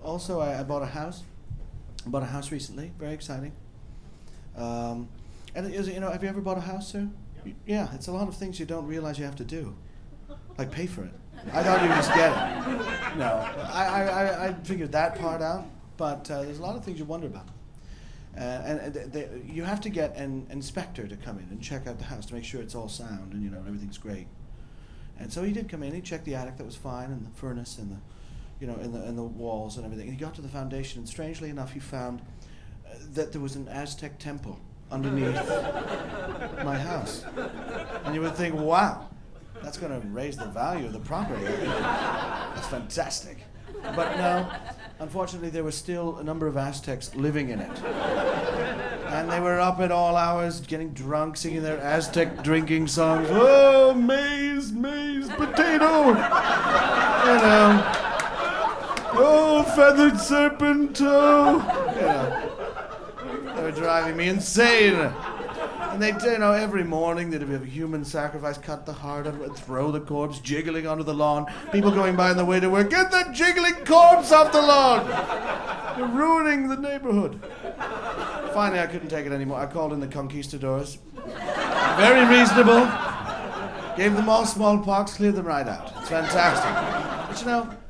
Also, I bought a house. I bought a house recently. Very exciting. And it is, have you ever bought a house, sir? Yeah, it's a lot of things you don't realize you have to do. Like pay for it. I thought you would just get it. No, I figured that part out, but there's a lot of things you wonder about. You have to get an inspector to come in and check out the house to make sure it's all sound and everything's great. And so he did come in. He checked the attic, that was fine, and the furnace and the walls and everything. And he got to the foundation, and strangely enough, he found that there was an Aztec temple underneath my house. And you would think, wow, that's going to raise the value of the property. That's fantastic. But no, unfortunately, there were still a number of Aztecs living in it. And they were up at all hours, getting drunk, singing their Aztec drinking songs. Oh, maize, potato. Oh, feathered serpent toe. They were driving me insane. And they'd, every morning they'd have a human sacrifice, cut the heart out of it, throw the corpse jiggling onto the lawn. People going by on the way to work, get that jiggling corpse off the lawn! You're ruining the neighborhood. Finally, I couldn't take it anymore. I called in the conquistadors. Very reasonable. Gave them all smallpox, cleared them right out. It's fantastic. But